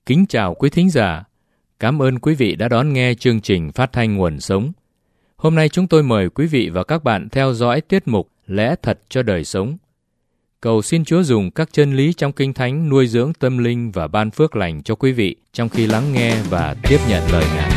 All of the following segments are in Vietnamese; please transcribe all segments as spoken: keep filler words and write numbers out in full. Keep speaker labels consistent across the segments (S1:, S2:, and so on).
S1: Kính chào quý thính giả. Cảm ơn quý vị đã đón nghe chương trình phát thanh Nguồn Sống. Hôm nay chúng tôi mời quý vị và các bạn theo dõi tiết mục Lẽ Thật cho Đời Sống. Cầu xin Chúa dùng các chân lý trong Kinh Thánh nuôi dưỡng tâm linh và ban phước lành cho quý vị trong khi lắng nghe và tiếp nhận lời Ngài.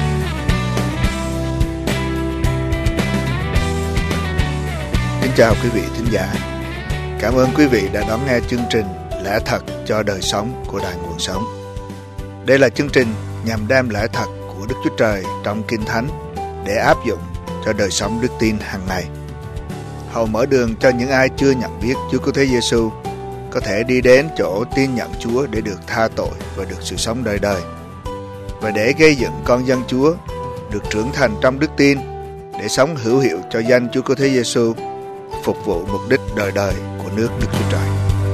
S2: Kính chào quý vị thính giả. Cảm ơn quý vị đã đón nghe chương trình Lẽ Thật cho Đời Sống của Đài Nguồn Sống. Đây là chương trình nhằm đem lẽ thật của Đức Chúa Trời trong Kinh Thánh để áp dụng cho đời sống đức tin hàng ngày. Hầu mở đường cho những ai chưa nhận biết Chúa Cứu Thế Giêsu có thể đi đến chỗ tin nhận Chúa để được tha tội và được sự sống đời đời, và để gây dựng con dân Chúa được trưởng thành trong đức tin để sống hữu hiệu cho danh Chúa Cứu Thế Giêsu, phục vụ mục đích đời đời của nước Đức Chúa Trời.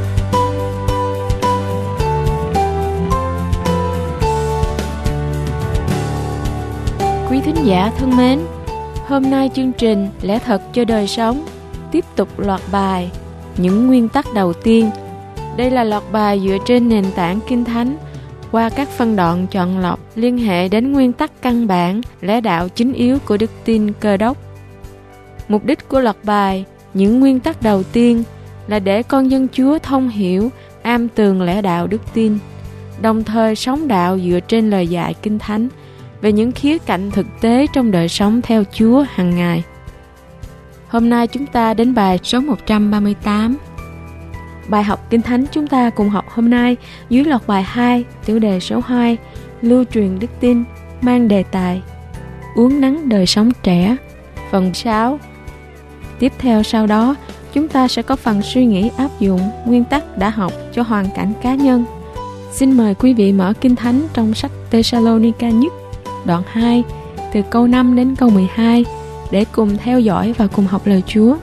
S3: Quý thính giả thân mến, hôm nay chương trình Lẽ Thật cho Đời Sống tiếp tục loạt bài Những nguyên tắc đầu tiên. Đây là loạt bài dựa trên nền tảng Kinh Thánh qua các phân đoạn chọn lọc liên hệ đến nguyên tắc căn bản, lẽ đạo chính yếu của đức tin Cơ Đốc. Mục đích của loạt bài Những nguyên tắc đầu tiên là để con dân Chúa thông hiểu, am tường lẽ đạo đức tin, đồng thời sống đạo dựa trên lời dạy Kinh Thánh về những khía cạnh thực tế trong đời sống theo Chúa hàng ngày. Hôm nay chúng ta đến bài số một trăm ba mươi tám. Bài học Kinh Thánh chúng ta cùng học hôm nay dưới loạt bài hai, tiểu đề số hai, lưu truyền đức tin, mang đề tài Uống nắng đời sống trẻ, phần sáu. Tiếp theo sau đó, chúng ta sẽ có phần suy nghĩ áp dụng nguyên tắc đã học cho hoàn cảnh cá nhân. Xin mời quý vị mở Kinh Thánh trong sách Tê-sa-lô-ni-ca nhất, đoạn hai, từ câu năm đến câu mười hai, để cùng theo dõi và cùng học lời Chúa.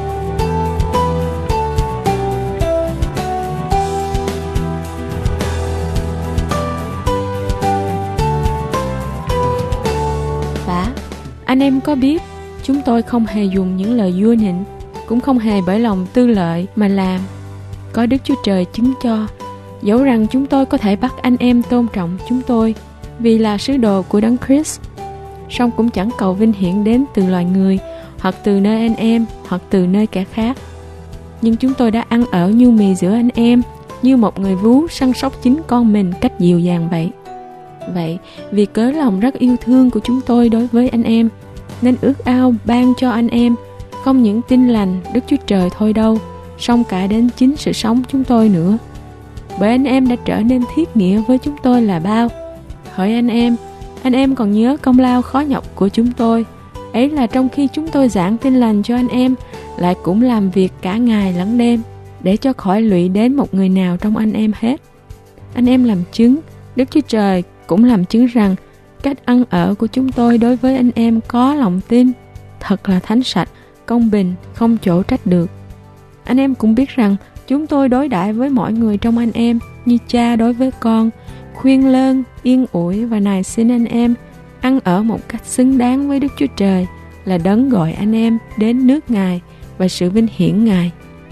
S3: Và anh em có biết, chúng tôi không hề dùng những lời vua nịnh, cũng không hề bởi lòng tư lợi mà làm. Có Đức Chúa Trời chứng cho, dẫu rằng chúng tôi có thể bắt anh em tôn trọng chúng tôi vì là sứ đồ của Đấng Christ, song cũng chẳng cầu vinh hiển đến từ loài người, hoặc từ nơi anh em, hoặc từ nơi kẻ khác. Nhưng chúng tôi đã ăn ở nhu mì giữa anh em, như một người vú săn sóc chính con mình cách dịu dàng vậy. Vậy, vì cớ lòng rất yêu thương của chúng tôi đối với anh em, nên ước ao ban cho anh em không những tin lành Đức Chúa Trời thôi đâu, song cả đến chính sự sống chúng tôi nữa. Bởi anh em đã trở nên thiết nghĩa với chúng tôi là bao. Hỡi anh em, anh em còn nhớ công lao khó nhọc của chúng tôi. Ấy là trong khi chúng tôi giảng tin lành cho anh em, lại cũng làm việc cả ngày lẫn đêm, để cho khỏi lụy đến một người nào trong anh em hết. Anh em làm chứng, Đức Chúa Trời cũng làm chứng rằng cách ăn ở của chúng tôi đối với anh em có lòng tin, thật là thánh sạch, công bình, không chỗ trách được. Anh em cũng biết rằng chúng tôi đối đãi với mọi người trong anh em như cha đối với con, khuyên lơn, yên ủi và nài xin anh em ăn ở một cách xứng đáng với Đức Chúa Trời, là Đấng gọi anh em đến nước Ngài và sự vinh hiển Ngài.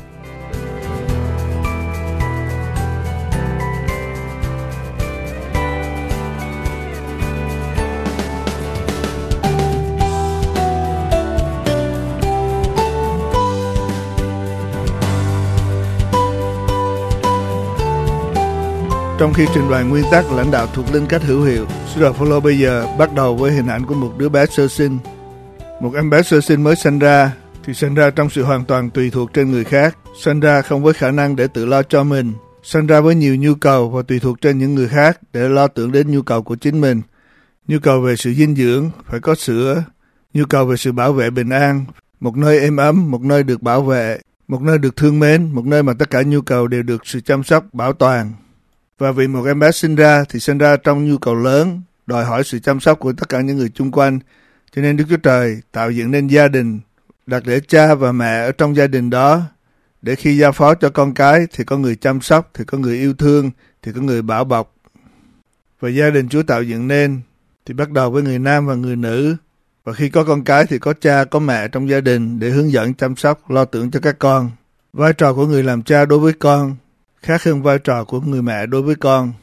S2: Trong khi trình bày nguyên tắc lãnh đạo thuộc linh cách hữu hiệu, sứ đồ Phaolô bây giờ bắt đầu với hình ảnh của một đứa bé sơ sinh. Một em bé sơ sinh mới sinh ra thì sinh ra trong sự hoàn toàn tùy thuộc trên người khác, sinh ra không với khả năng để tự lo cho mình, sinh ra với nhiều nhu cầu và tùy thuộc trên những người khác để lo tưởng đến nhu cầu của chính mình. Nhu cầu về sự dinh dưỡng, phải có sữa, nhu cầu về sự bảo vệ bình an, một nơi êm ấm, một nơi được bảo vệ, một nơi được thương mến, một nơi mà tất cả nhu cầu đều được sự chăm sóc, bảo toàn. Và vì một em bé sinh ra thì sinh ra trong nhu cầu lớn, đòi hỏi sự chăm sóc của tất cả những người chung quanh. Cho nên Đức Chúa Trời tạo dựng nên gia đình, đặt để cha và mẹ ở trong gia đình đó, để khi giao phó cho con cái thì có người chăm sóc, thì có người yêu thương, thì có người bảo bọc. Và gia đình Chúa tạo dựng nên thì bắt đầu với người nam và người nữ. Và khi có con cái thì có cha, có mẹ trong gia đình để hướng dẫn, chăm sóc, lo tưởng cho các con. Vai trò của người làm cha đối với con khác hơn vai trò của người mẹ đối với con.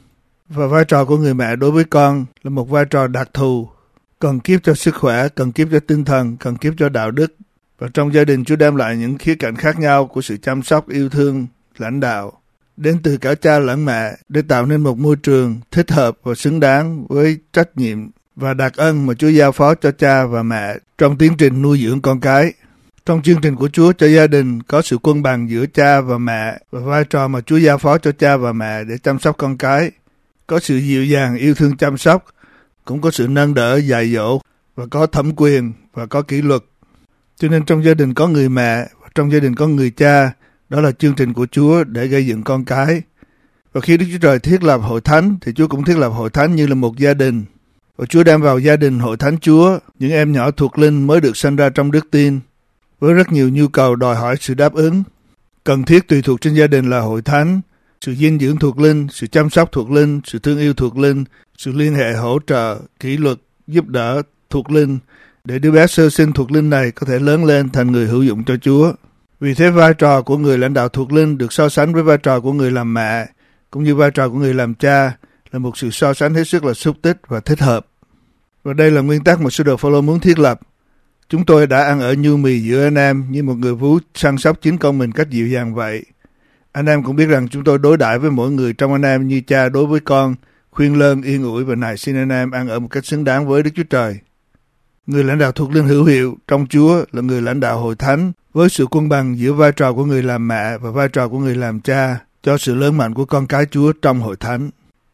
S2: Và vai trò của người mẹ đối với con là một vai trò đặc thù, cần kiếp cho sức khỏe, cần kiếp cho tinh thần, cần kiếp cho đạo đức. Và trong gia đình, Chúa đem lại những khía cạnh khác nhau của sự chăm sóc, yêu thương, lãnh đạo, đến từ cả cha lẫn mẹ, để tạo nên một môi trường thích hợp và xứng đáng với trách nhiệm và đặc ân mà Chúa giao phó cho cha và mẹ trong tiến trình nuôi dưỡng con cái. Trong chương trình của Chúa cho gia đình có sự cân bằng giữa cha và mẹ và vai trò mà Chúa giao phó cho cha và mẹ để chăm sóc con cái. Có sự dịu dàng, yêu thương chăm sóc, cũng có sự nâng đỡ, dạy dỗ và có thẩm quyền và có kỷ luật. Cho nên trong gia đình có người mẹ và trong gia đình có người cha. Đó là chương trình của Chúa để gây dựng con cái. Và khi Đức Chúa Trời thiết lập hội thánh thì Chúa cũng thiết lập hội thánh như là một gia đình. Và Chúa đem vào gia đình hội thánh Chúa những em nhỏ thuộc linh mới được sinh ra trong đức tin, với rất nhiều nhu cầu đòi hỏi sự đáp ứng. Cần thiết tùy thuộc trên gia đình là hội thánh, sự dinh dưỡng thuộc linh, sự chăm sóc thuộc linh, sự thương yêu thuộc linh, sự liên hệ hỗ trợ, kỷ luật, giúp đỡ thuộc linh, để đứa bé sơ sinh thuộc linh này có thể lớn lên thành người hữu dụng cho Chúa. Vì thế vai trò của người lãnh đạo thuộc linh được so sánh với vai trò của người làm mẹ, cũng như vai trò của người làm cha, là một sự so sánh hết sức là xúc tích và thích hợp. Và đây là nguyên tắc mà Sứ đồ Phao-lô muốn thiết lập. Chúng tôi đã ăn ở nhu mì giữa anh em như một người vú săn sóc chính con mình cách dịu dàng vậy. Anh em cũng biết rằng chúng tôi đối đãi với mỗi người trong anh em như cha đối với con, khuyên lơn, yên ủi và nài xin anh em ăn ở một cách xứng đáng với Đức Chúa Trời. Người lãnh đạo thuộc linh hữu hiệu trong Chúa là người lãnh đạo hội thánh với sự cân bằng giữa vai trò của người làm mẹ và vai trò của người làm cha cho sự lớn mạnh của con cái Chúa trong hội thánh.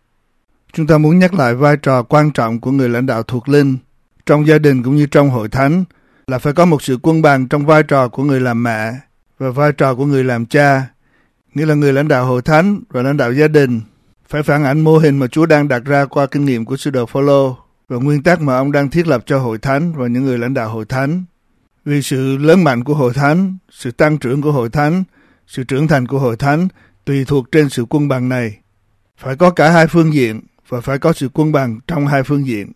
S2: Chúng ta muốn nhắc lại vai trò quan trọng của người lãnh đạo thuộc linh trong gia đình cũng như trong hội thánh là phải có một sự cân bằng trong vai trò của người làm mẹ và vai trò của người làm cha, nghĩa là người lãnh đạo hội thánh và lãnh đạo gia đình phải phản ảnh mô hình mà Chúa đang đặt ra qua kinh nghiệm của Sứ đồ Phao-lô và nguyên tắc mà ông đang thiết lập cho hội thánh và những người lãnh đạo hội thánh. Vì sự lớn mạnh của hội thánh, sự tăng trưởng của hội thánh, sự trưởng thành của hội thánh tùy thuộc trên sự cân bằng này. Phải có cả hai phương diện và phải có sự cân bằng trong hai phương diện.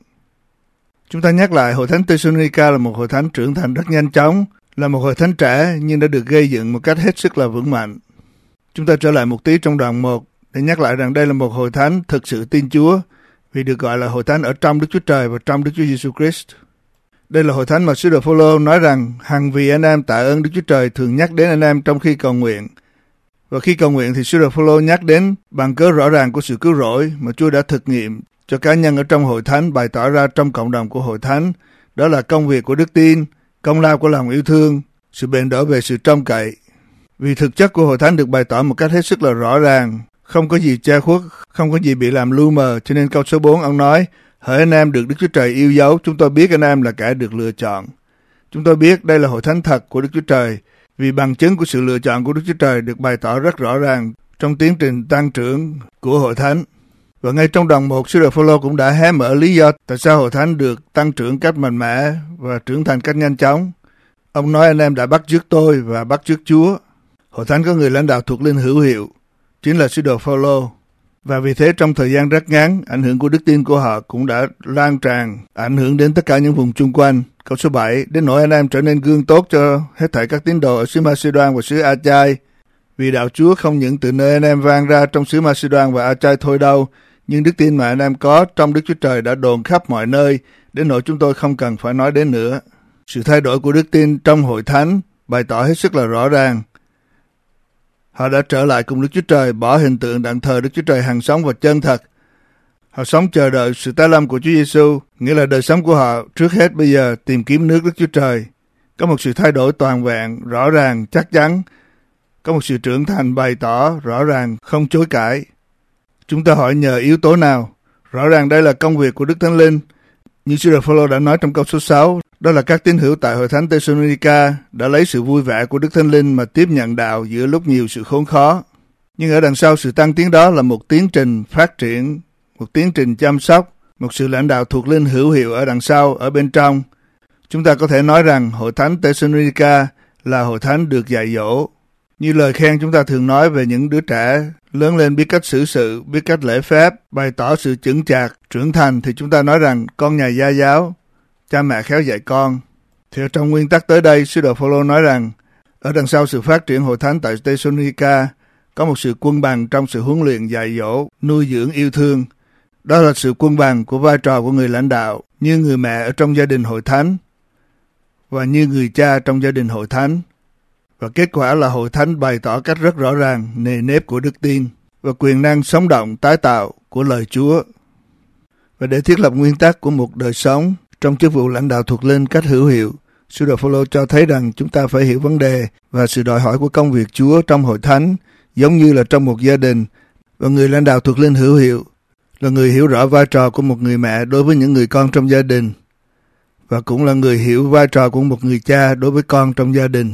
S2: Chúng ta nhắc lại hội thánh Thessalonica là một hội thánh trưởng thành rất nhanh chóng, là một hội thánh trẻ nhưng đã được gây dựng một cách hết sức là vững mạnh. Chúng ta trở lại một tí trong đoạn một để nhắc lại rằng đây là một hội thánh thực sự tin Chúa, vì được gọi là hội thánh ở trong Đức Chúa Trời và trong Đức Chúa Giêsu Christ. Đây là hội thánh mà Sứ đồ Phao-lô nói rằng hằng vì anh em tạ ơn Đức Chúa Trời thường nhắc đến anh em trong khi cầu nguyện. Và khi cầu nguyện thì Sứ đồ Phao-lô nhắc đến bằng cớ rõ ràng của sự cứu rỗi mà Chúa đã thực nghiệm cho cá nhân ở trong hội thánh bày tỏ ra trong cộng đồng của hội thánh. Đó là công việc của đức tin, công lao của lòng yêu thương, sự bền đổ về sự trông cậy. Vì thực chất của hội thánh được bày tỏ một cách hết sức là rõ ràng, không có gì che khuất, không có gì bị làm lu mờ. Cho nên câu số bốn ông nói, hỡi anh em được Đức Chúa Trời yêu dấu, chúng tôi biết anh em là kẻ được lựa chọn. Chúng tôi biết đây là hội thánh thật của Đức Chúa Trời, vì bằng chứng của sự lựa chọn của Đức Chúa Trời được bày tỏ rất rõ ràng trong tiến trình tăng trưởng của hội thánh. Và ngay trong đoạn một, Sứ đồ Phao-lô cũng đã hé mở lý do tại sao hội thánh được tăng trưởng cách mạnh mẽ và trưởng thành cách nhanh chóng. Ông nói anh em đã bắt chước tôi và bắt chước Chúa. Hội thánh có người lãnh đạo thuộc linh hữu hiệu, chính là Sứ đồ Phao-lô. Và vì thế trong thời gian rất ngắn, ảnh hưởng của đức tin của họ cũng đã lan tràn, ảnh hưởng đến tất cả những vùng chung quanh. Câu số bảy, đến nỗi anh em trở nên gương tốt cho hết thảy các tín đồ ở xứ Ma-xê-đoan và xứ A-chai. Vì đạo Chúa không những từ nơi anh em vang ra trong xứ Ma-xê-đoan và A-chai thôi đâu, nhưng đức tin mà anh em có trong Đức Chúa Trời đã đồn khắp mọi nơi, đến nỗi chúng tôi không cần phải nói đến nữa. Sự thay đổi của đức tin trong hội thánh bày tỏ hết sức là rõ ràng. Họ đã trở lại cùng Đức Chúa Trời, bỏ hình tượng đặng thờ Đức Chúa Trời hằng sống và chân thật. Họ sống chờ đợi sự tái lâm của Chúa Giêsu, nghĩa là đời sống của họ trước hết bây giờ tìm kiếm nước Đức Chúa Trời. Có một sự thay đổi toàn vẹn, rõ ràng, chắc chắn. Có một sự trưởng thành bày tỏ, rõ ràng, không chối cãi. Chúng ta hỏi nhờ yếu tố nào? Rõ ràng đây là công việc của Đức Thánh Linh. Như Sứ đồ Phao-lô đã nói trong câu số sáu, đó là các tín hữu tại hội thánh Thessalonica đã lấy sự vui vẻ của Đức Thánh Linh mà tiếp nhận đạo giữa lúc nhiều sự khốn khó. Nhưng ở đằng sau sự tăng tiến đó là một tiến trình phát triển, một tiến trình chăm sóc, một sự lãnh đạo thuộc linh hữu hiệu ở đằng sau, ở bên trong. Chúng ta có thể nói rằng hội thánh Thessalonica là hội thánh được dạy dỗ. Như lời khen chúng ta thường nói về những đứa trẻ lớn lên biết cách xử sự, biết cách lễ phép, bày tỏ sự chững chạc, trưởng thành, thì chúng ta nói rằng con nhà gia giáo, cha mẹ khéo dạy con. Thì trong nguyên tắc tới đây, Sứ đồ Phao-lô nói rằng ở đằng sau sự phát triển hội thánh tại Thessalonica có một sự cân bằng trong sự huấn luyện, dạy dỗ, nuôi dưỡng, yêu thương. Đó là sự quân bằng của vai trò của người lãnh đạo, như người mẹ ở trong gia đình hội thánh và như người cha trong gia đình hội thánh. Và kết quả là hội thánh bày tỏ cách rất rõ ràng nề nếp của đức tin và quyền năng sống động tái tạo của lời Chúa. Và để thiết lập nguyên tắc của một đời sống trong chức vụ lãnh đạo thuộc linh cách hữu hiệu, Sứ đồ Phôlô cho thấy rằng chúng ta phải hiểu vấn đề và sự đòi hỏi của công việc Chúa trong hội thánh giống như là trong một gia đình, và người lãnh đạo thuộc linh hữu hiệu là người hiểu rõ vai trò của một người mẹ đối với những người con trong gia đình và cũng là người hiểu vai trò của một người cha đối với con trong gia đình.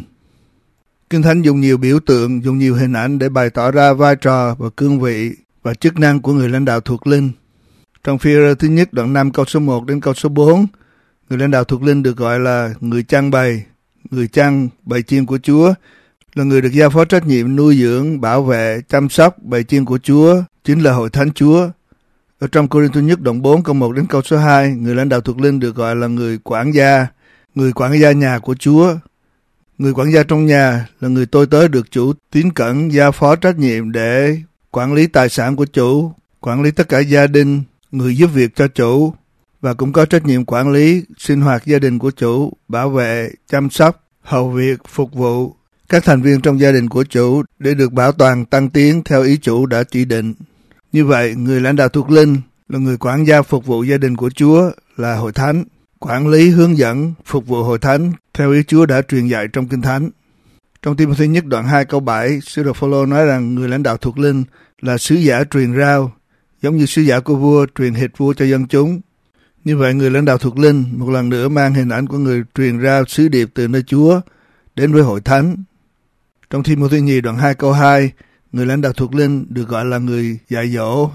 S2: Kinh Thánh dùng nhiều biểu tượng, dùng nhiều hình ảnh để bày tỏ ra vai trò và cương vị và chức năng của người lãnh đạo thuộc linh. Trong Phi-e-rơ thứ nhất đoạn năm câu số một đến câu số bốn, người lãnh đạo thuộc linh được gọi là người chăn bầy, người chăn bầy chiên của Chúa, là người được giao phó trách nhiệm nuôi dưỡng, bảo vệ, chăm sóc bầy chiên của Chúa, chính là hội thánh Chúa. Ở trong Cô-rinh-tô nhất đoạn bốn câu một đến câu số hai, người lãnh đạo thuộc linh được gọi là người quản gia, người quản gia nhà của Chúa. Người quản gia trong nhà là người tôi tớ được chủ tín cẩn giao phó trách nhiệm để quản lý tài sản của chủ, quản lý tất cả gia đình, người giúp việc cho chủ, và cũng có trách nhiệm quản lý sinh hoạt gia đình của chủ, bảo vệ, chăm sóc, hầu việc, phục vụ các thành viên trong gia đình của chủ để được bảo toàn tăng tiến theo ý chủ đã chỉ định. Như vậy, người lãnh đạo thuộc linh là người quản gia phục vụ gia đình của Chúa là hội thánh, quản lý, hướng dẫn, phục vụ hội thánh theo ý Chúa đã truyền dạy trong Kinh Thánh. Trong Ti-mô-thê nhất đoạn hai câu bảy, Sứ đồ Phôlô nói rằng người lãnh đạo thuộc linh là sứ giả truyền rao, giống như sứ giả của vua truyền hịch vua cho dân chúng. Như vậy, người lãnh đạo thuộc linh một lần nữa mang hình ảnh của người truyền rao sứ điệp từ nơi Chúa đến với hội thánh. Trong Ti-mô-thê nhì đoạn hai câu hai, người lãnh đạo thuộc linh được gọi là người dạy dỗ,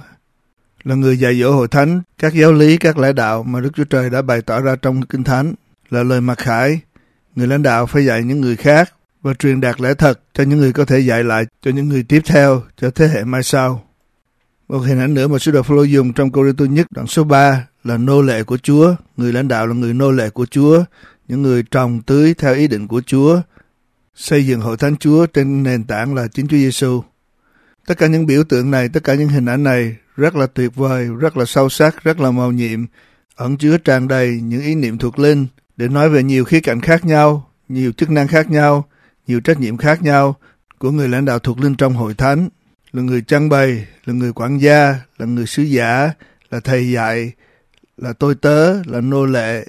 S2: là người dạy dỗ hội thánh, các giáo lý, các lẽ đạo mà Đức Chúa Trời đã bày tỏ ra trong Kinh Thánh, là lời mặc khải. Người lãnh đạo phải dạy những người khác và truyền đạt lẽ thật cho những người có thể dạy lại cho những người tiếp theo, cho thế hệ mai sau. Một hình ảnh nữa mà Sứ đồ Phôlô dùng trong Cô-rinh-tô nhất đoạn số ba là nô lệ của Chúa. Người lãnh đạo là người nô lệ của Chúa, những người trồng tưới theo ý định của Chúa, xây dựng hội thánh Chúa trên nền tảng là chính Chúa Giêsu. Tất cả những biểu tượng này, tất cả những hình ảnh này rất là tuyệt vời, rất là sâu sắc, rất là mầu nhiệm, ẩn chứa tràn đầy những ý niệm thuộc linh để nói về nhiều khía cạnh khác nhau, nhiều chức năng khác nhau, nhiều trách nhiệm khác nhau của người lãnh đạo thuộc linh trong hội thánh, là người chăn bầy, là người quản gia, là người sứ giả, là thầy dạy, là tôi tớ, là nô lệ.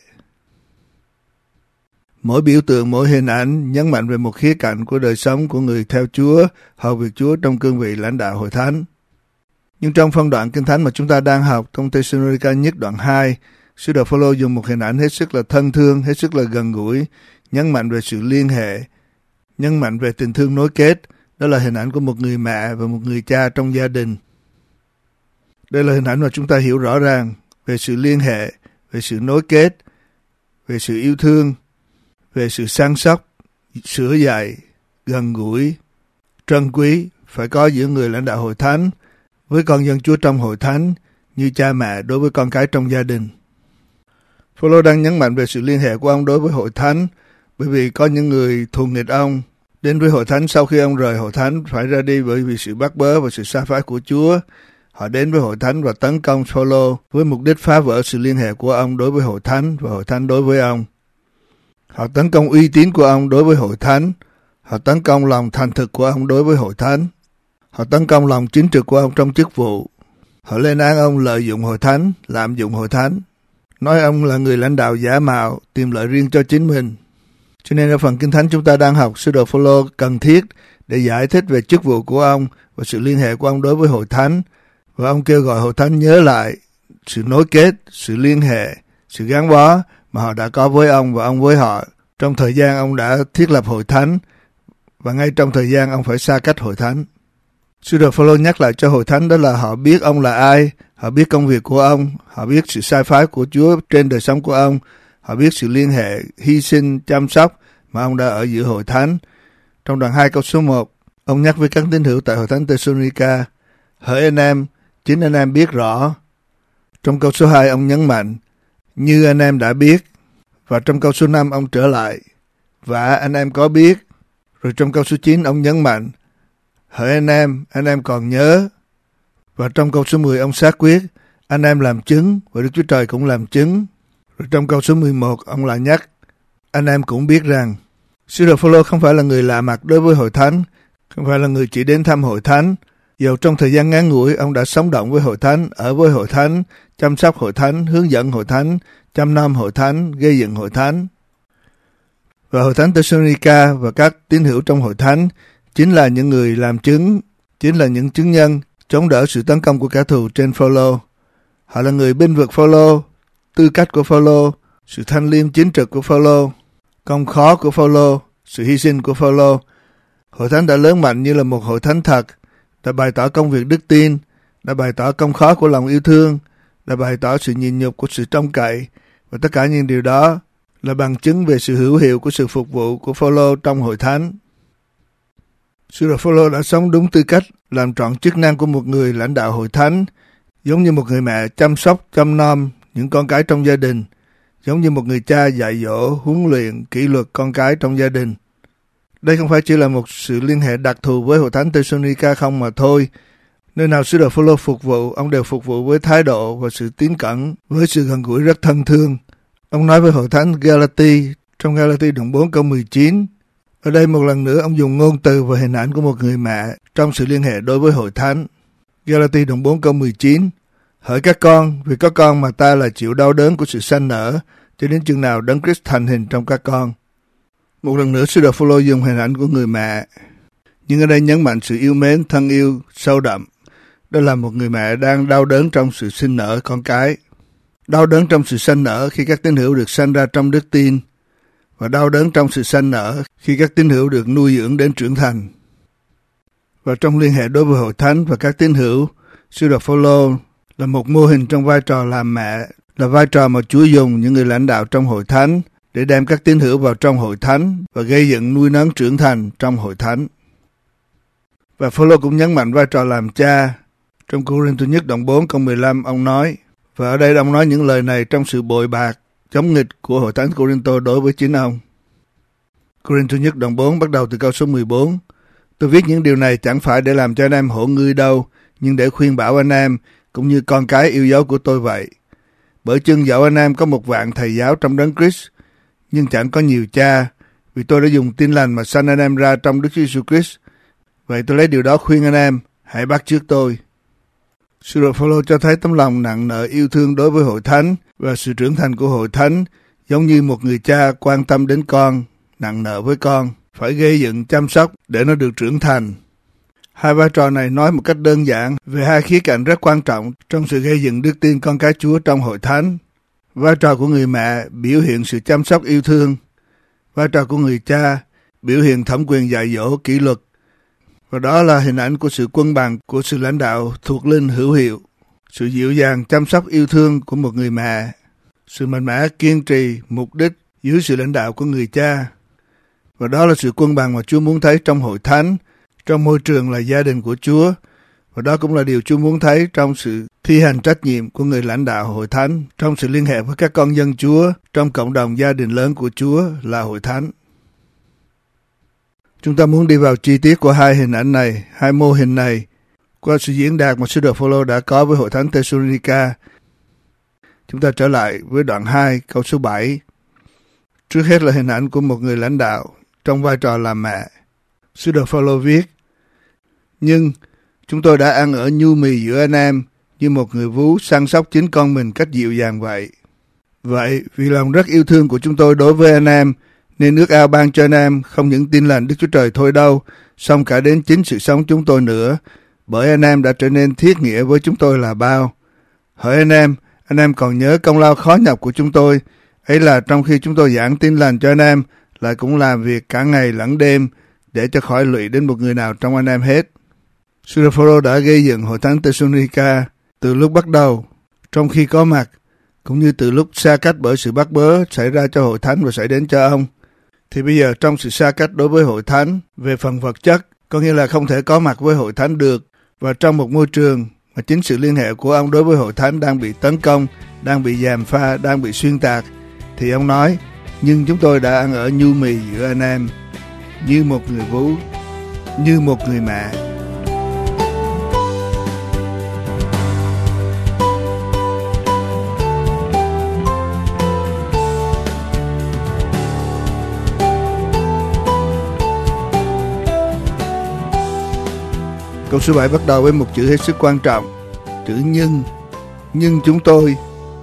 S2: Mỗi biểu tượng, mỗi hình ảnh nhấn mạnh về một khía cạnh của đời sống của người theo Chúa, hầu việc Chúa trong cương vị lãnh đạo hội thánh. Nhưng trong phân đoạn Kinh Thánh mà chúng ta đang học trong Thê-sô-lô-ni-ca nhất đoạn hai, Sứ đồ Phôlô dùng một hình ảnh hết sức là thân thương, hết sức là gần gũi, nhấn mạnh về sự liên hệ, nhấn mạnh về tình thương nối kết. Đó là hình ảnh của một người mẹ và một người cha trong gia đình. Đây là hình ảnh mà chúng ta hiểu rõ ràng về sự liên hệ, về sự nối kết, về sự yêu thương, về sự săn sóc, sửa dạy, gần gũi, trân quý phải có giữa người lãnh đạo hội thánh với con dân Chúa trong hội thánh như cha mẹ đối với con cái trong gia đình. Phôlô đang nhấn mạnh về sự liên hệ của ông đối với hội thánh, bởi vì có những người thù nghịch ông đến với hội thánh sau khi ông rời hội thánh phải ra đi bởi vì sự bắt bớ và sự sa phái của Chúa. Họ đến với hội thánh và tấn công Phôlô với mục đích phá vỡ sự liên hệ của ông đối với hội thánh và hội thánh đối với ông. Họ tấn công uy tín của ông đối với hội thánh. Họ tấn công lòng thành thực của ông đối với hội thánh. Họ tấn công lòng chính trực của ông trong chức vụ. Họ lên án ông lợi dụng hội thánh, lạm dụng hội thánh, nói ông là người lãnh đạo giả mạo, tìm lợi riêng cho chính mình. Cho nên ở phần Kinh Thánh chúng ta đang học, Sứ đồ Phôlô cần thiết để giải thích về chức vụ của ông và sự liên hệ của ông đối với hội thánh. Và ông kêu gọi hội thánh nhớ lại sự nối kết, sự liên hệ, sự gắn bó mà họ đã có với ông và ông với họ trong thời gian ông đã thiết lập hội thánh và ngay trong thời gian ông phải xa cách hội thánh. Sứ đồ Phôlô nhắc lại cho hội thánh đó là họ biết ông là ai, họ biết công việc của ông, họ biết sự sai phái của Chúa trên đời sống của ông, họ biết sự liên hệ, hy sinh, chăm sóc mà ông đã ở giữa hội thánh. Trong đoạn hai câu số một, ông nhắc với các tín hữu tại hội thánh Thê-sô-lô-ni-ca, hỡi anh em, chính anh em biết rõ. Trong câu số hai ông nhấn mạnh, như anh em đã biết. Và trong câu số năm ông trở lại, và anh em có biết. Rồi trong câu số chín ông nhấn mạnh, hỡi anh em, anh em còn nhớ. Và trong câu số mười ông xác quyết, anh em làm chứng và Đức Chúa Trời cũng làm chứng. Rồi trong câu số mười một, ông lại nhắc, anh em cũng biết rằng sứ đồ Phao-lô không phải là người lạ mặt đối với hội thánh, không phải là người chỉ đến thăm hội thánh. Dầu trong thời gian ngắn ngủi, ông đã sống động với hội thánh, ở với hội thánh, chăm sóc hội thánh, hướng dẫn hội thánh, chăm nom hội thánh, gây dựng hội thánh. Và hội thánh Thessalonica và các tín hữu trong hội thánh chính là những người làm chứng, chính là những chứng nhân chống đỡ sự tấn công của kẻ thù trên Phao-lô. Họ là người bênh vực Phao-lô, tư cách của Phao-lô, sự thanh liêm chính trực của Phao-lô, công khó của Phao-lô, sự hy sinh của Phao-lô. Hội thánh đã lớn mạnh như là một hội thánh thật, đã bày tỏ công việc đức tin, đã bày tỏ công khó của lòng yêu thương, đã bày tỏ sự nhịn nhục của sự trông cậy, và tất cả những điều đó là bằng chứng về sự hữu hiệu của sự phục vụ của Phao-lô trong hội thánh. Sứ đồ Phao-lô đã sống đúng tư cách, làm trọn chức năng của một người lãnh đạo hội thánh, giống như một người mẹ chăm sóc, chăm nom những con cái trong gia đình, giống như một người cha dạy dỗ, huấn luyện, kỷ luật con cái trong gia đình. Đây không phải chỉ là một sự liên hệ đặc thù với hội thánh Thessalonica không mà thôi. Nơi nào sứ đồ Phao-lô phục vụ, ông đều phục vụ với thái độ và sự tín cẩn, với sự gần gũi rất thân thương. Ông nói với hội thánh Galati trong Galati đoạn bốn câu mười chín. Ở đây một lần nữa ông dùng ngôn từ và hình ảnh của một người mẹ trong sự liên hệ đối với hội thánh. Galati đoạn bốn câu mười chín. Hỡi các con, vì có con mà ta là chịu đau đớn của sự sanh nở, cho đến chừng nào Đấng Christ thành hình trong các con. Một lần nữa sứ đồ Phao-lô dùng hình ảnh của người mẹ, nhưng ở đây nhấn mạnh sự yêu mến, thân yêu, sâu đậm. Đó là một người mẹ đang đau đớn trong sự sinh nở con cái. Đau đớn trong sự sanh nở khi các tín hữu được sanh ra trong đức tin, và đau đớn trong sự sanh nở khi các tín hữu được nuôi dưỡng đến trưởng thành. Và trong liên hệ đối với hội thánh và các tín hữu, sứ đồ Phao-lô là một mô hình trong vai trò làm mẹ, là vai trò mà Chúa dùng những người lãnh đạo trong hội thánh để đem các tín hữu vào trong hội thánh và gây dựng nuôi nấng trưởng thành trong hội thánh. Và Phao-lô cũng nhấn mạnh vai trò làm cha. Trong Cô-rinh-tô nhất đoạn bốn câu mười lăm, ông nói, và ở đây ông nói những lời này trong sự bội bạc, chống nghịch của hội thánh Cô-rinh-tô đối với chính ông. Cô-rinh-tô nhất đoạn bốn bắt đầu từ câu số mười bốn. Tôi viết những điều này chẳng phải để làm cho anh em hổ ngươi đâu, nhưng để khuyên bảo anh em, cũng như con cái yêu dấu của tôi vậy. Bởi chưng dẫu anh em có một vạn thầy giáo trong Đấng Christ, nhưng chẳng có nhiều cha, vì tôi đã dùng tin lành mà sanh anh em ra trong Đức Chúa Giêsu Christ. Vậy tôi lấy điều đó khuyên anh em, hãy bắt chước tôi. Sứ đồ Phao-lô cho thấy tấm lòng nặng nợ yêu thương đối với hội thánh và sự trưởng thành của hội thánh, giống như một người cha quan tâm đến con, nặng nợ với con, phải gây dựng chăm sóc để nó được trưởng thành. Hai vai trò này nói một cách đơn giản về hai khía cạnh rất quan trọng trong sự gây dựng đức tin con cái Chúa trong hội thánh. Vai trò của người mẹ biểu hiện sự chăm sóc yêu thương. Vai trò của người cha biểu hiện thẩm quyền dạy dỗ kỷ luật. Và đó là hình ảnh của sự quân bằng của sự lãnh đạo thuộc linh hữu hiệu. Sự dịu dàng chăm sóc yêu thương của một người mẹ. Sự mạnh mẽ kiên trì mục đích dưới sự lãnh đạo của người cha. Và đó là sự quân bằng mà Chúa muốn thấy trong hội thánh, trong môi trường là gia đình của Chúa. Và đó cũng là điều Chúa muốn thấy trong sự thi hành trách nhiệm của người lãnh đạo hội thánh, trong sự liên hệ với các con dân Chúa, trong cộng đồng gia đình lớn của Chúa là hội thánh. Chúng ta muốn đi vào chi tiết của hai hình ảnh này, hai mô hình này, qua sự diễn đạt mà sứ đồ Phao-lô đã có với hội thánh Thessalonica. Chúng ta trở lại với đoạn hai, câu số bảy. Trước hết là hình ảnh của một người lãnh đạo trong vai trò làm mẹ. Sứ đồ Phao-lô viết, nhưng chúng tôi đã ăn ở nhu mì giữa anh em như một người vú săn sóc chính con mình cách dịu dàng vậy. Vậy, vì lòng rất yêu thương của chúng tôi đối với anh em, nên ước ao ban cho anh em không những tin lành Đức Chúa Trời thôi đâu, song cả đến chính sự sống chúng tôi nữa, bởi anh em đã trở nên thiết nghĩa với chúng tôi là bao. Hỡi anh em, anh em còn nhớ công lao khó nhọc của chúng tôi, ấy là trong khi chúng tôi giảng tin lành cho anh em, lại cũng làm việc cả ngày lẫn đêm, để cho khỏi lụy đến một người nào trong anh em hết. Sứ đồ Phao-lô đã gây dựng hội thánh Thessalonica từ lúc bắt đầu, trong khi có mặt, cũng như từ lúc xa cách bởi sự bắt bớ xảy ra cho hội thánh và xảy đến cho ông. Thì bây giờ trong sự xa cách đối với hội thánh về phần vật chất, có nghĩa là không thể có mặt với hội thánh được, và trong một môi trường mà chính sự liên hệ của ông đối với hội thánh đang bị tấn công, đang bị gièm pha, đang bị xuyên tạc, thì ông nói, nhưng chúng tôi đã ăn ở nhu mì giữa anh em, như một người vú, như một người mẹ. Câu số bảy bắt đầu với một chữ hết sức quan trọng, chữ nhưng. Nhưng chúng tôi.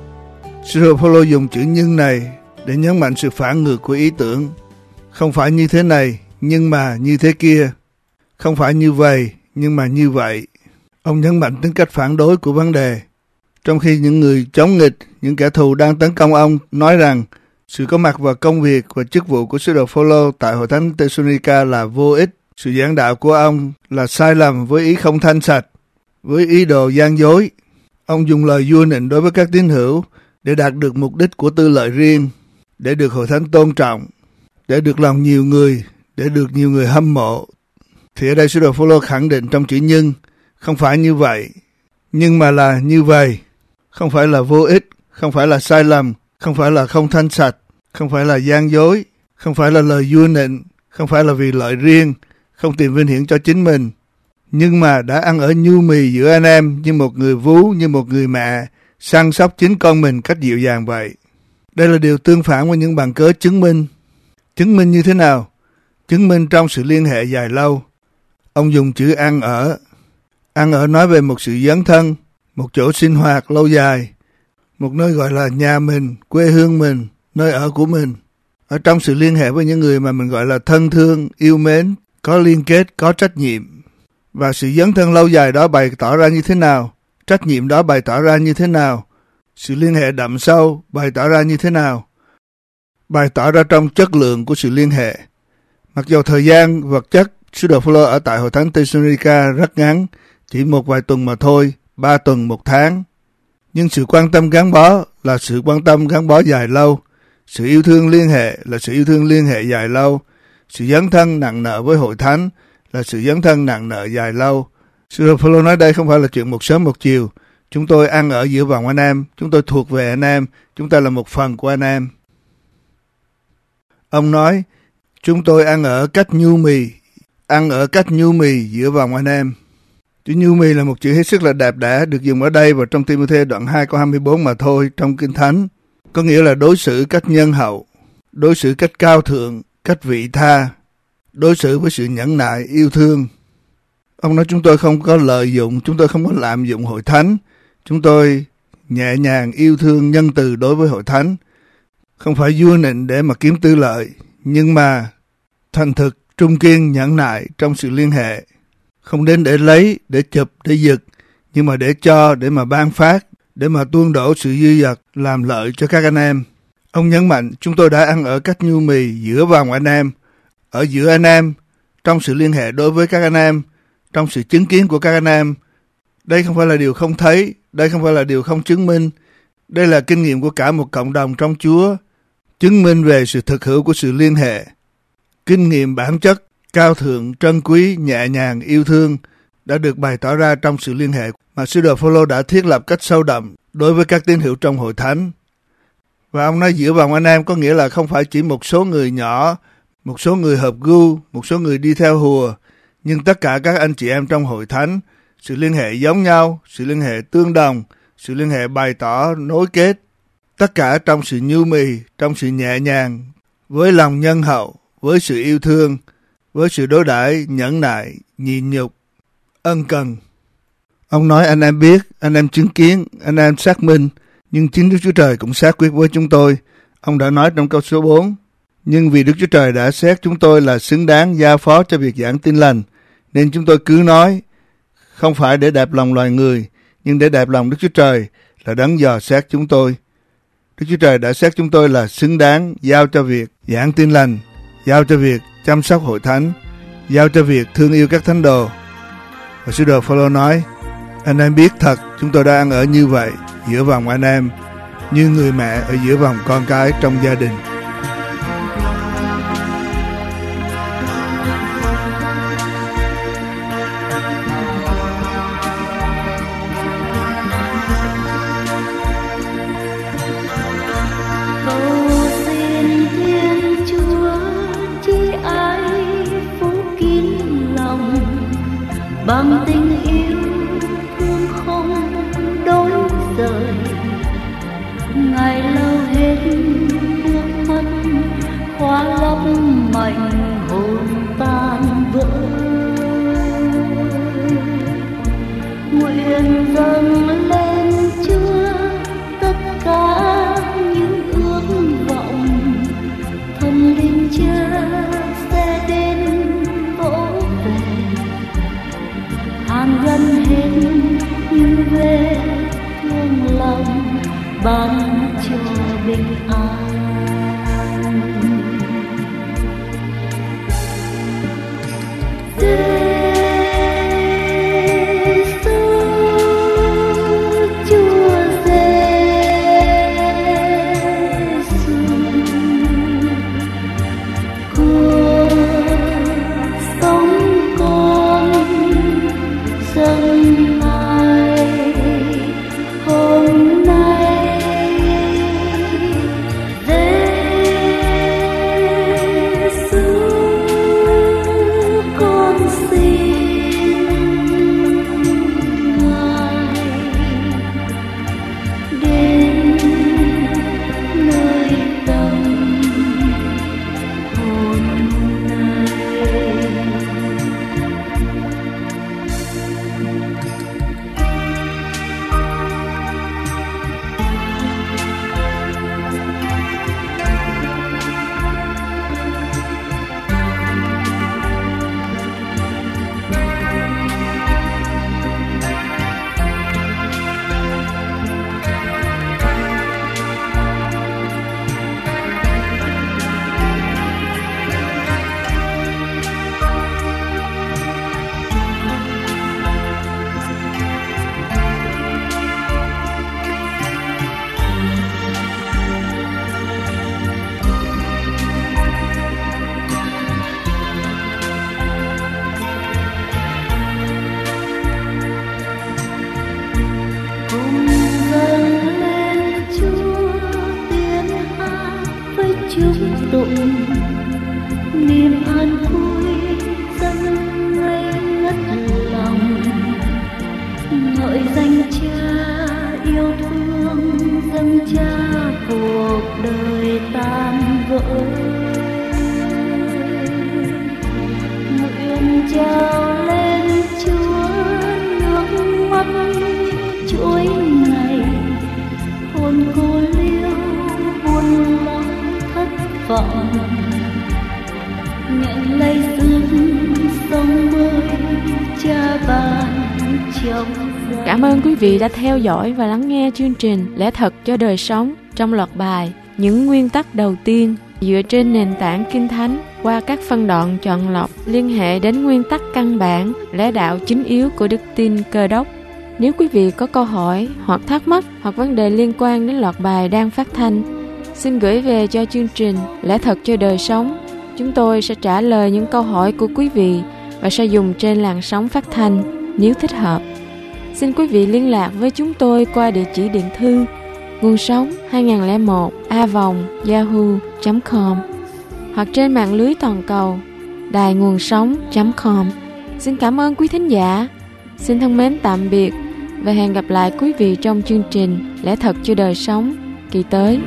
S2: Sư đồ Phaolô dùng chữ nhưng này để nhấn mạnh sự phản ngược của ý tưởng. Không phải như thế này, nhưng mà như thế kia. Không phải như vậy, nhưng mà như vậy. Ông nhấn mạnh tính cách phản đối của vấn đề. Trong khi những người chống nghịch, những kẻ thù đang tấn công ông nói rằng sự có mặt và công việc và chức vụ của sứ đồ Phaolô tại hội thánh Thessalonica là vô ích. Sự giảng đạo của ông là sai lầm với ý không thanh sạch, với ý đồ gian dối. Ông dùng lời vua nịnh đối với các tín hữu để đạt được mục đích của tư lợi riêng, để được hội thánh tôn trọng, để được lòng nhiều người, để được nhiều người hâm mộ. Thì ở đây sứ đồ Phaolô khẳng định trong chữ nhưng, không phải như vậy, nhưng mà là như vậy. Không phải là vô ích, không phải là sai lầm, không phải là không thanh sạch, không phải là gian dối, không phải là lời vua nịnh, không phải là vì lợi riêng, không tìm vinh hiển cho chính mình, nhưng mà đã ăn ở nhu mì giữa anh em như một người vú, như một người mẹ, săn sóc chính con mình cách dịu dàng vậy. Đây là điều tương phản với những bằng cớ chứng minh. Chứng minh như thế nào? Chứng minh trong sự liên hệ dài lâu. Ông dùng chữ ăn ở. Ăn ở nói về một sự dấn thân, một chỗ sinh hoạt lâu dài, một nơi gọi là nhà mình, quê hương mình, nơi ở của mình. Ở trong sự liên hệ với những người mà mình gọi là thân thương, yêu mến, có liên kết, có trách nhiệm. Và sự dấn thân lâu dài đó bày tỏ ra như thế nào? Trách nhiệm đó bày tỏ ra như thế nào? Sự liên hệ đậm sâu bày tỏ ra như thế nào? Bày tỏ ra trong chất lượng của sự liên hệ. Mặc dù thời gian vật chất sứ đồ Phaolô ở tại hội thánh Thessalonica rất ngắn, chỉ một vài tuần mà thôi, ba tuần một tháng. Nhưng sự quan tâm gắn bó là sự quan tâm gắn bó dài lâu. Sự yêu thương liên hệ là sự yêu thương liên hệ dài lâu. Sự dấn thân nặng nợ với hội thánh là sự dấn thân nặng nợ dài lâu. Sứ đồ Phaolô nói đây không phải là chuyện một sớm một chiều. Chúng tôi ăn ở giữa vòng anh em, chúng tôi thuộc về anh em, chúng ta là một phần của anh em. Ông nói, chúng tôi ăn ở cách nhu mì, ăn ở cách nhu mì giữa vòng anh em. Chữ nhu mì là một chữ hết sức là đẹp đẽ, được dùng ở đây và trong Ti-mô-thê đoạn hai câu hai mươi bốn mà thôi trong Kinh Thánh. Có nghĩa là đối xử cách nhân hậu, đối xử cách cao thượng, cách vị tha, đối xử với sự nhẫn nại, yêu thương. Ông nói chúng tôi không có lợi dụng, chúng tôi không có lạm dụng hội thánh. Chúng tôi nhẹ nhàng, yêu thương, nhân từ đối với hội thánh. Không phải vua nịnh để mà kiếm tư lợi, nhưng mà thành thực, trung kiên, nhẫn nại trong sự liên hệ. Không đến để lấy, để chụp, để giật, nhưng mà để cho, để mà ban phát, để mà tuôn đổ sự dư dật, làm lợi cho các anh em. Ông nhấn mạnh, chúng tôi đã ăn ở cách nhu mì giữa vòng anh em, ở giữa anh em, trong sự liên hệ đối với các anh em, trong sự chứng kiến của các anh em. Đây không phải là điều không thấy, đây không phải là điều không chứng minh. Đây là kinh nghiệm của cả một cộng đồng trong Chúa, chứng minh về sự thực hữu của sự liên hệ. Kinh nghiệm bản chất, cao thượng, trân quý, nhẹ nhàng, yêu thương đã được bày tỏ ra trong sự liên hệ mà sứ đồ Phaolô đã thiết lập cách sâu đậm đối với các tín hữu trong hội thánh. Và ông nói giữa vòng anh em có nghĩa là không phải chỉ một số người nhỏ, một số người hợp gu, một số người đi theo hùa, nhưng tất cả các anh chị em trong hội thánh, sự liên hệ giống nhau, sự liên hệ tương đồng, sự liên hệ bày tỏ nối kết, tất cả trong sự nhu mì, trong sự nhẹ nhàng, với lòng nhân hậu, với sự yêu thương, với sự đối đãi nhẫn nại, nhịn nhục, ân cần. Ông nói anh em biết, anh em chứng kiến, anh em xác minh, nhưng chính Đức Chúa Trời cũng xác quyết với chúng tôi. Ông đã nói trong câu số bốn, nhưng vì Đức Chúa Trời đã xét chúng tôi là xứng đáng giao phó cho việc giảng tin lành, nên chúng tôi cứ nói, không phải để đẹp lòng loài người, nhưng để đẹp lòng Đức Chúa Trời là đấng dò xét chúng tôi. Đức Chúa Trời đã xét chúng tôi là xứng đáng giao cho việc giảng tin lành, giao cho việc chăm sóc hội thánh, giao cho việc thương yêu các thánh đồ. Và sứ đồ Phaolô nói, anh em biết thật chúng tôi đã ăn ở như vậy giữa vòng anh em, như người mẹ ở giữa vòng con cái trong gia đình.
S4: Bằng tình yêu thương không đổi rời, ngày lâu hết nước mắt khóa lấp mảnh hồn tan vỡ. ban cho bình an.
S5: niềm an vui dâng ngây ngất lòng, ngợi danh cha yêu thương, dâng cha cuộc đời tan vỡ. Nguyện trao lên Chúa nước mắt chuỗi ngày, hồn cô liêu buồn lo thất vọng, nhận lấy sức sống mới cha ban trong.
S3: Cảm ơn quý vị đã theo dõi và lắng nghe chương trình Lẽ Thật cho Đời Sống trong loạt bài Những Nguyên Tắc Đầu Tiên dựa trên nền tảng Kinh Thánh qua các phân đoạn chọn lọc liên hệ đến nguyên tắc căn bản, lẽ đạo chính yếu của đức tin Cơ Đốc. Nếu quý vị có câu hỏi hoặc thắc mắc hoặc vấn đề liên quan đến loạt bài đang phát thanh, xin gửi về cho chương trình Lẽ Thật cho Đời Sống. Chúng tôi sẽ trả lời những câu hỏi của quý vị và sẽ dùng trên làn sóng phát thanh nếu thích hợp. Xin quý vị liên lạc với chúng tôi qua địa chỉ điện thư nguồn sống hai không không một a vòng yahoo chấm com hoặc trên mạng lưới toàn cầu đài nguồn sống chấm com. Xin cảm ơn quý thính giả. Xin thân mến tạm biệt và hẹn gặp lại quý vị trong chương trình Lẽ Thật cho Đời Sống kỳ tới.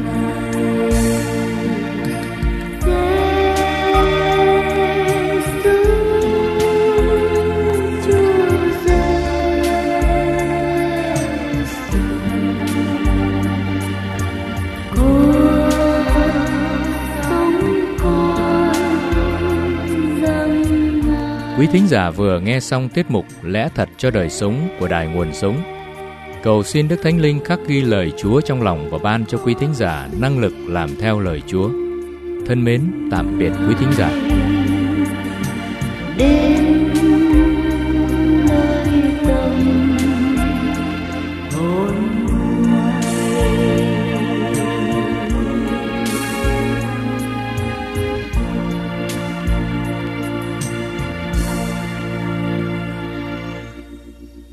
S1: Quý thính giả vừa nghe xong tiết mục Lẽ Thật cho Đời Sống của Đài Nguồn Sống. Cầu xin Đức Thánh Linh khắc ghi lời Chúa trong lòng và ban cho quý thính giả năng lực làm theo lời Chúa. Thân mến, tạm biệt quý thính giả.